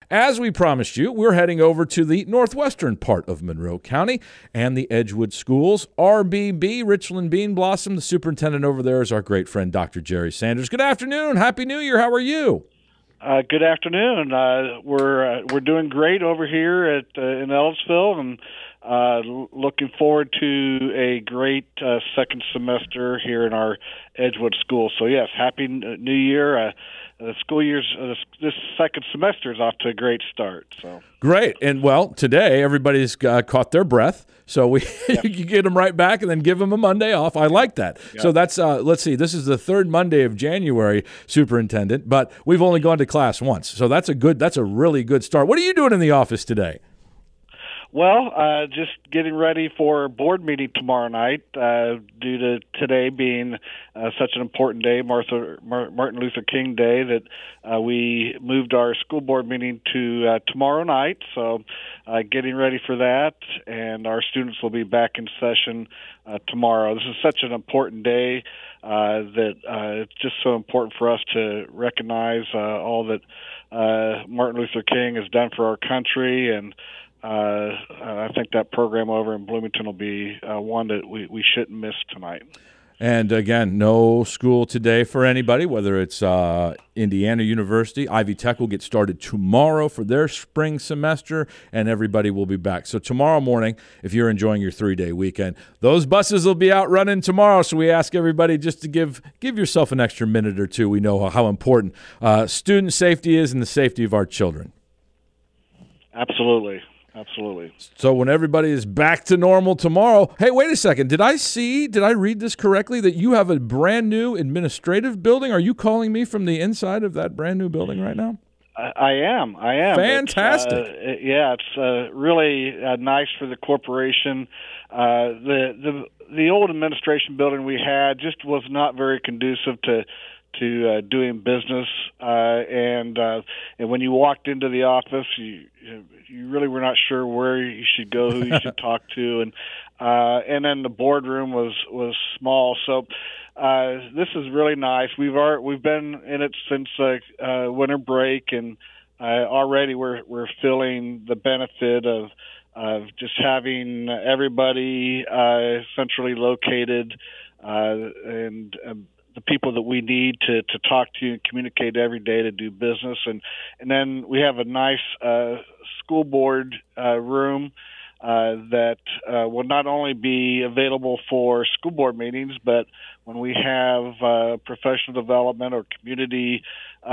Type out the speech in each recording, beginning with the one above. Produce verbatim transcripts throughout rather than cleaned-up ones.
as we promised you, we're heading over to the northwestern part of Monroe County and the Edgewood schools. R B B, Richland Bean Blossom, the superintendent over there is our great friend, Doctor Jerry Sanders. Good afternoon. Happy New Year. How are you? Uh, good afternoon. Uh, we're uh, we're doing great over here at uh, in Ellisville, and uh, l- looking forward to a great uh, second semester here in our Edgewood school. So yes, happy New Year. Uh, the school year's uh, this second semester is off to a great start. So great, and well, today everybody's uh, caught their breath, so we yeah. you get them right back and then give them a Monday off. I like that. Yeah. So that's uh, let's see, this is the third Monday of January, Superintendent, but we've only gone to class once, so that's a good, that's a really good start. What are you doing in the office today? Well, uh, just getting ready for a board meeting tomorrow night, uh, due to today being uh, such an important day, Martha, Martin Luther King Day, that uh, we moved our school board meeting to uh, tomorrow night. So uh, getting ready for that, and our students will be back in session uh, tomorrow. This is such an important day uh, that uh, it's just so important for us to recognize uh, all that uh, Martin Luther King has done for our country, and Uh, I think that program over in Bloomington will be uh, one that we, we shouldn't miss tonight. And again, no school today for anybody, whether it's uh, Indiana University. Ivy Tech will get started tomorrow for their spring semester, and everybody will be back. So tomorrow morning, if you're enjoying your three-day weekend, those buses will be out running tomorrow. So we ask everybody just to give give yourself an extra minute or two. We know how important uh, student safety is and the safety of our children. Absolutely. Absolutely. So when everybody is back to normal tomorrow, hey, wait a second. Did I see, did I read this correctly, that you have a brand new administrative building? Are you calling me from the inside of that brand new building right now? I, I am. I am. Fantastic. It's, uh, it, yeah, it's uh, really uh, nice for the corporation. Uh, the, the, the old administration building we had just was not very conducive to to uh, doing business, uh, and uh, and when you walked into the office, you you really were not sure where you should go, who you should talk to, and uh, and then the boardroom was was small. So uh, this is really nice. We've are, we've been in it since uh, uh, winter break, and uh, already we're we're feeling the benefit of of just having everybody uh, centrally located, uh, and um, the people that we need to, to talk to and communicate every day to do business. And, and then we have a nice uh, school board uh, room uh, that uh, will not only be available for school board meetings, but when we have uh, professional development or community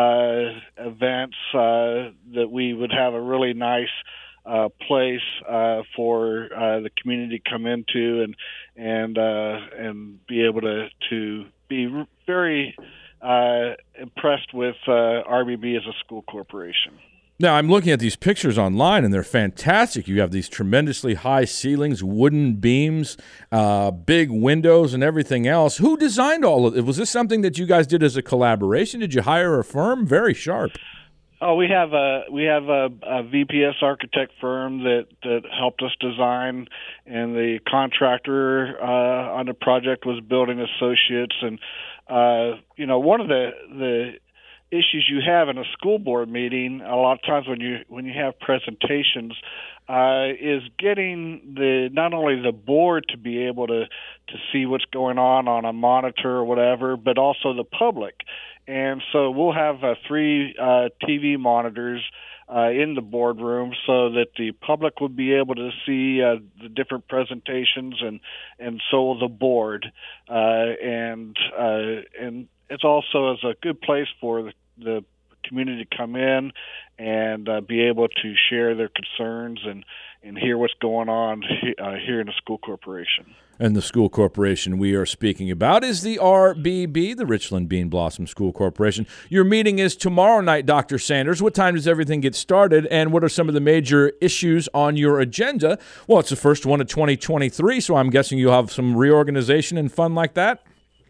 uh, events, uh, that we would have a really nice Uh, place uh, for uh, the community to come into and and uh, and be able to to be very uh, impressed with uh, R B B as a school corporation. Now, I'm looking at these pictures online, and they're fantastic. You have these tremendously high ceilings, wooden beams, uh, big windows, and everything else. Who designed all of it? Was this something that you guys did as a collaboration? Did you hire a firm? Very sharp. Oh, we have a we have a, a V P S architect firm that, that helped us design, and the contractor uh, on the project was Building Associates. And uh, you know, one of the the issues you have in a school board meeting a lot of times when you when you have presentations uh, is getting the not only the board to be able to to see what's going on on a monitor or whatever, but also the public. And so we'll have uh, three uh, T V monitors uh, in the boardroom so that the public will be able to see uh, the different presentations, and, and so will the board. Uh, and uh, and it's also as a good place for the, the community to come in and uh, be able to share their concerns and, and hear what's going on uh, here in the school corporation. And the school corporation we are speaking about is the R B B, the Richland Bean Blossom School Corporation. Your meeting is tomorrow night, Doctor Sanders. What time does everything get started, and what are some of the major issues on your agenda? Well, it's the first one of twenty twenty-three, so I'm guessing you'll have some reorganization and fun like that?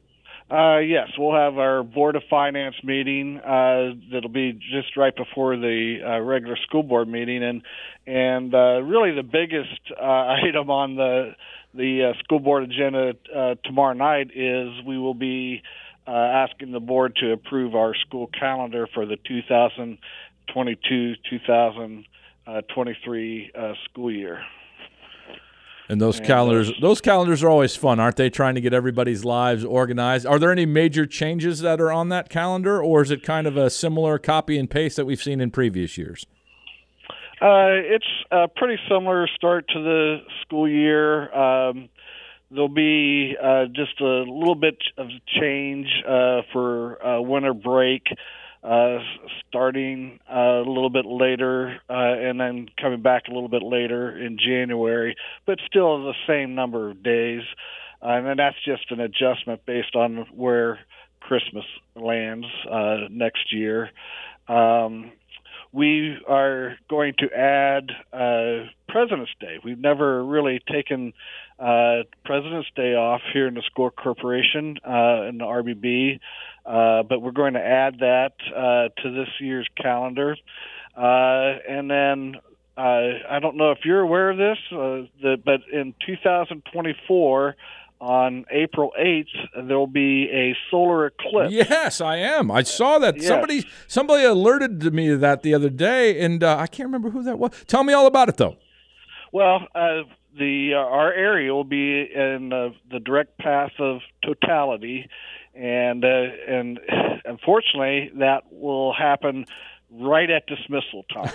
Uh, yes, we'll have our Board of Finance meeting. Uh, that'll be just right before the uh, regular school board meeting, and and uh, really the biggest uh, item on the the uh, school board agenda uh, tomorrow night is we will be uh, asking the board to approve our school calendar for the two thousand twenty-two two thousand twenty-three uh, school year. And those and calendars, those, those calendars are always fun, aren't they? Trying to get everybody's lives organized. Are there any major changes that are on that calendar, or is it kind of a similar copy and paste that we've seen in previous years? Uh, it's a pretty similar start to the school year. Um, there'll be uh, just a little bit of change uh, for uh, winter break. Uh, starting uh, a little bit later uh, and then coming back a little bit later in January, but still the same number of days. Uh, and then that's just an adjustment based on where Christmas lands uh, next year. Um, we are going to add uh, President's Day. We've never really taken uh, President's Day off here in the school corporation uh, in the R B B. Uh, but we're going to add that uh, to this year's calendar. Uh, and then uh, I don't know if you're aware of this, uh, the, but in two thousand twenty-four, on April eighth, there will be a solar eclipse. Yes, I am. I saw that. Yes. Somebody somebody alerted to me of that the other day, and uh, I can't remember who that was. Tell me all about it, though. Well, uh, the uh, our area will be in uh, the direct path of totality. And uh, and unfortunately, that will happen right at dismissal time.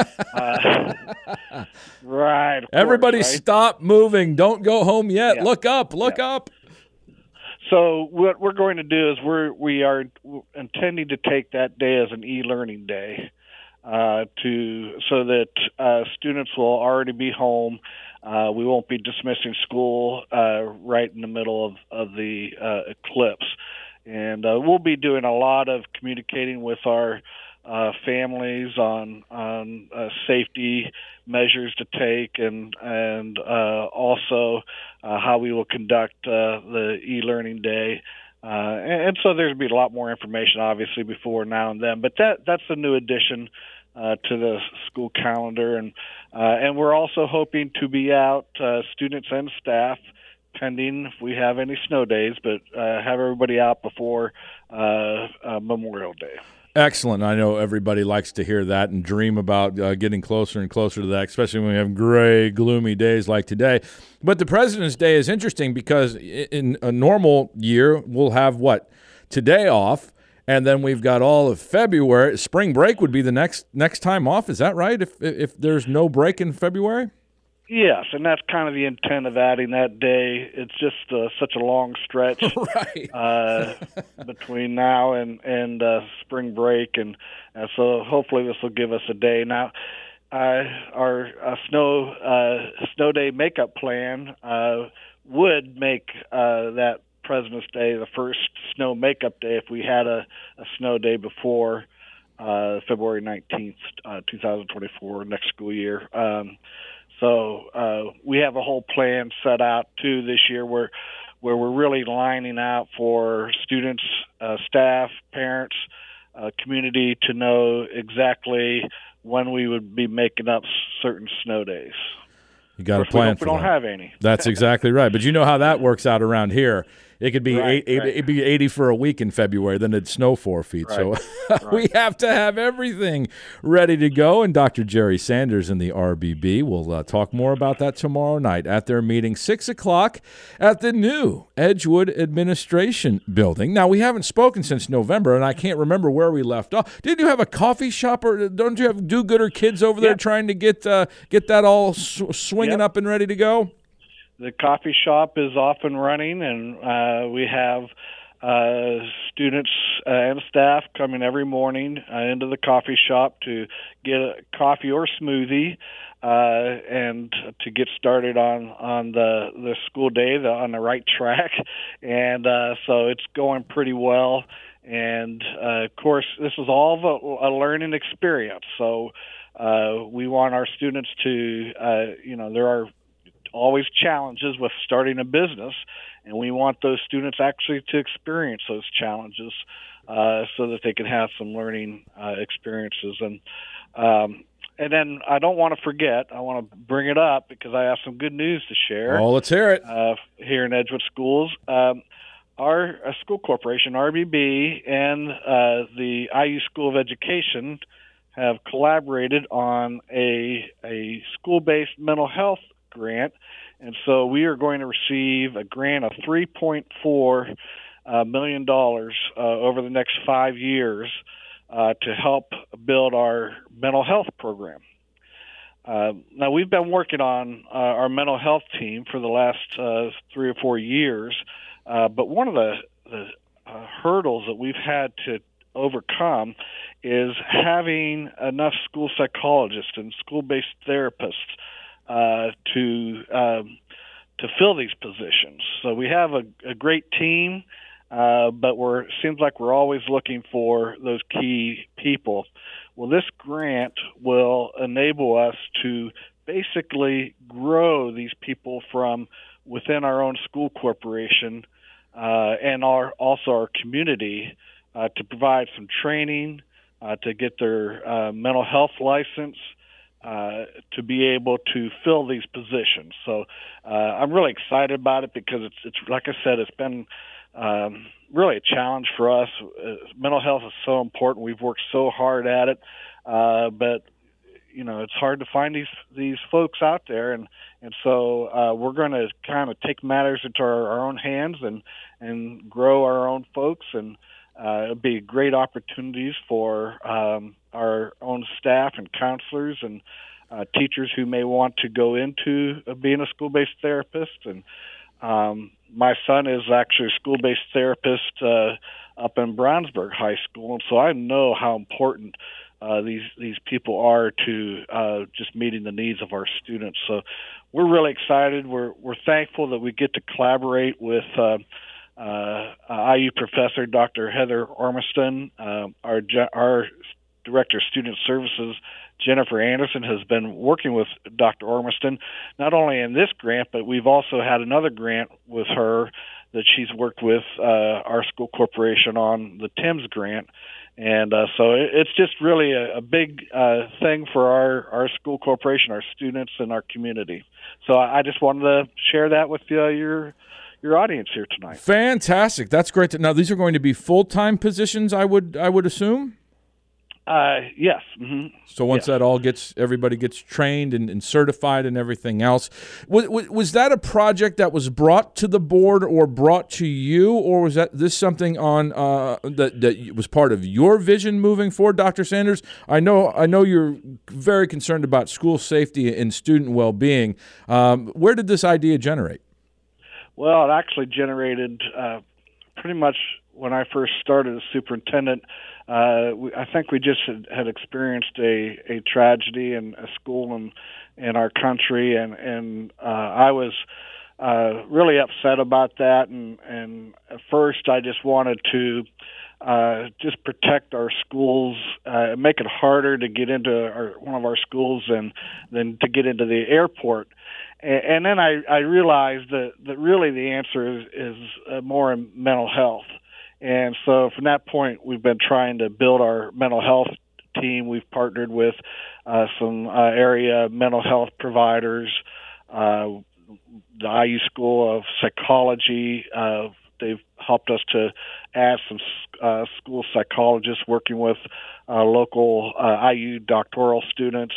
uh, right. Everybody course, right? Stop moving. Don't go home yet. Yeah. Look up. Look yeah. up. So what we're going to do is we're we are intending to take that day as an e-learning day, uh, to so that uh, students will already be home. Uh, we won't be dismissing school uh, right in the middle of, of the uh, eclipse. And uh, we'll be doing a lot of communicating with our uh, families on on uh, safety measures to take, and and uh, also uh, how we will conduct uh, the e-learning day. Uh, and, and so there'll be a lot more information, obviously, before now and then. But that that's a new addition uh, to the school calendar, and uh, and we're also hoping to be out, uh, students and staff, pending if we have any snow days, but uh, have everybody out before uh, uh, Memorial Day. Excellent. I know everybody likes to hear that and dream about uh, getting closer and closer to that, especially when we have gray, gloomy days like today. But the President's Day is interesting because in a normal year, we'll have, what, today off, and then we've got all of February. Spring break would be the next next time off. Is that right, if if there's no break in February? Yes, and that's kind of the intent of adding that day. It's just uh, such a long stretch right. uh, between now and and uh, spring break, and uh, so hopefully this will give us a day. Now, uh, our uh, snow uh, snow day makeup plan uh, would make uh, that President's Day the first snow makeup day if we had a, a snow day before uh, February nineteenth, uh, two thousand twenty-four, next school year. Um, So uh, we have a whole plan set out too this year where where we're really lining out for students, uh, staff, parents, uh, community to know exactly when we would be making up certain snow days. You got a plan for that. We don't have any. That's exactly right. But you know how that works out around here. It could be right, eight, right. it'd be eighty for a week in February, then it'd snow four feet. Right. So we have to have everything ready to go. And Doctor Jerry Sanders in the R B B will uh, talk more about that tomorrow night at their meeting, six o'clock at the new Edgewood Administration Building. Now, we haven't spoken since November, and I can't remember where we left off. Did you have a coffee shop, or don't you have do-gooder kids over there yep. trying to get uh, get that all sw- swinging yep. up and ready to go? The coffee shop is off and running, and uh, we have uh, students uh, and staff coming every morning uh, into the coffee shop to get a coffee or smoothie uh, and to get started on, on the, the school day, the, on the right track. And uh, so it's going pretty well. And, uh, of course, this is all a, a learning experience. So uh, we want our students to, uh, you know, there are always challenges with starting a business, and we want those students actually to experience those challenges uh, so that they can have some learning uh, experiences. And um, and then I don't want to forget, I want to bring it up because I have some good news to share. Oh, let's hear it. Uh, here in Edgewood Schools. Um, our uh, school corporation, R B B, and uh, the I U School of Education have collaborated on a a school-based mental health grant, and so we are going to receive a grant of three point four uh, million dollars uh, over the next five years uh, to help build our mental health program. Uh, now, we've been working on uh, our mental health team for the last uh, three or four years, uh, but one of the, the uh, hurdles that we've had to overcome is having enough school psychologists and school-based therapists uh, to um, to fill these positions. So we have a, a great team, uh, but we're it seems like we're always looking for those key people. Well, this grant will enable us to basically grow these people from within our own school corporation uh, and our also our community uh, to provide some training, uh, to get their uh, mental health license, uh, to be able to fill these positions. So uh, I'm really excited about it because it's, it's like I said, it's been um, really a challenge for us. Uh, mental health is so important. We've worked so hard at it, uh, but you know it's hard to find these these folks out there, and and so uh, we're going to kind of take matters into our, our own hands and and grow our own folks, and uh, it'll be great opportunities for um, our own staff and counselors and uh, teachers who may want to go into uh, being a school-based therapist. And um, my son is actually a school-based therapist uh, up in Brownsburg High School, and so I know how important uh, these these people are to uh, just meeting the needs of our students. So we're really excited. We're we're thankful that we get to collaborate with uh, uh, I U professor Doctor Heather Ormiston. Uh, our our director of student services, Jennifer Anderson, has been working with Doctor Ormiston, not only in this grant, but we've also had another grant with her that she's worked with uh, our school corporation on, the TIMS grant. And uh, so it, it's just really a, a big uh, thing for our, our school corporation, our students, and our community. So I, I just wanted to share that with uh, your your audience here tonight. Fantastic. That's great. To, now, these are going to be full-time positions, I would I would assume? Uh, yes. Mm-hmm. So once yes. that all gets, everybody gets trained and, and certified and everything else, was, was that a project that was brought to the board or brought to you, or was that this something on uh, that that was part of your vision moving forward, Doctor Sanders? I know I know you're very concerned about school safety and student well-being. Um, where did this idea generate? Well, it actually generated uh, pretty much when I first started as superintendent. Uh, we, I think we just had, had experienced a, a tragedy in a school in, in our country, and, and uh, I was uh, really upset about that. And, and at first, I just wanted to uh, just protect our schools, uh, make it harder to get into our, one of our schools than than to get into the airport. And, and then I, I realized that, that really the answer is, is uh, more in mental health. And so from that point, we've been trying to build our mental health team. We've partnered with uh, some uh, area mental health providers, uh, the I U School of Psychology. Uh, they've helped us to add some uh, school psychologists working with uh, local uh, I U doctoral students.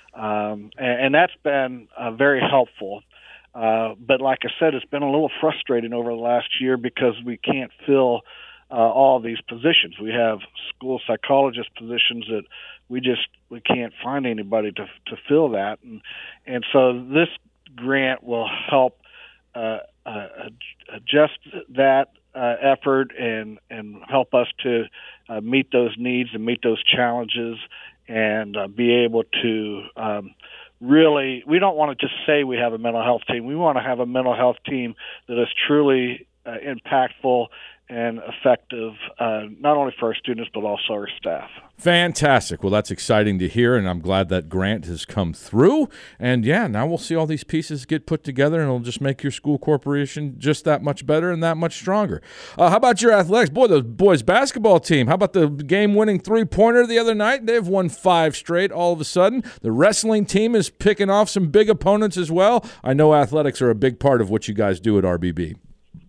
Um, and, and that's been uh, very helpful. Uh, but like I said, it's been a little frustrating over the last year because we can't fill Uh, all these positions. We have school psychologist positions that we just we can't find anybody to to fill that, and and so this grant will help uh, uh, adjust that uh, effort and and help us to uh, meet those needs and meet those challenges, and uh, be able to um, really. We don't want to just say we have a mental health team. We want to have a mental health team that is truly uh, impactful and effective, uh, not only for our students, but also our staff. Fantastic. Well, that's exciting to hear, and I'm glad that grant has come through. And, yeah, now we'll see all these pieces get put together, and it'll just make your school corporation just that much better and that much stronger. Uh, how about your athletics? Boy, the boys' basketball team. How about the game-winning three-pointer the other night? They've won five straight all of a sudden. The wrestling team is picking off some big opponents as well. I know athletics are a big part of what you guys do at R B B.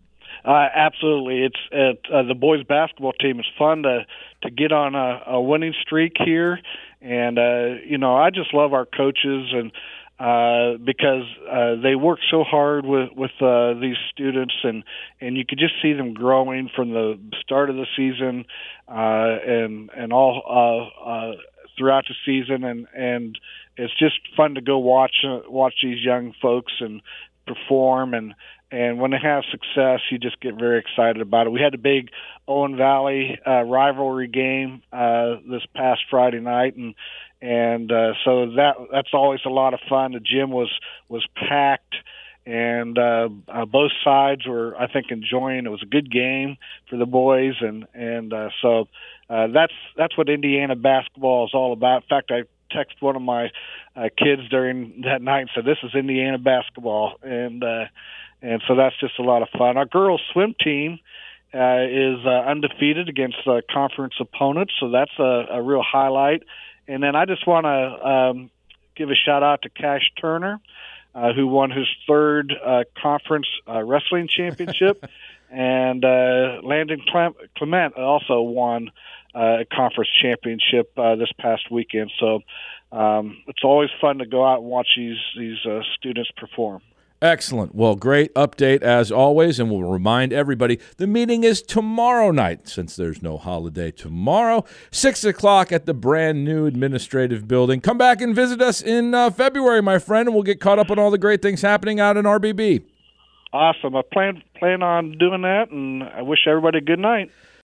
Uh, absolutely, it's it, uh, the boys basketball team. It's fun to to get on a, a winning streak here, and uh, you know I just love our coaches and uh, because uh, they work so hard with with uh, these students, and and you could just see them growing from the start of the season uh, and and all uh, uh, throughout the season, and and it's just fun to go watch uh, watch these young folks and perform, and and when they have success, you just get very excited about it. We had a big Owen Valley uh, rivalry game uh, this past Friday night, and and uh, so that that's always a lot of fun. The gym was was packed, and uh, uh, both sides were, I think, enjoying. It was a good game for the boys, and and uh, so uh, that's that's what Indiana basketball is all about. In fact, I texted one of my uh, kids during that night and said, "This is Indiana basketball," and uh, and so that's just a lot of fun. Our girls swim team uh, is uh, undefeated against uh, conference opponents, so that's a, a real highlight. And then I just want to um, give a shout out to Cash Turner, uh, who won his third uh, conference uh, wrestling championship, and uh, Landon Clement also won uh, a conference championship uh, this past weekend. So um, it's always fun to go out and watch these these uh, students perform. Excellent. Well, great update as always, and we'll remind everybody the meeting is tomorrow night, since there's no holiday tomorrow, six o'clock at the brand new administrative building. Come back and visit us in uh, February, my friend, and we'll get caught up on all the great things happening out in R B B. Awesome. I plan plan on doing that, and I wish everybody a good night.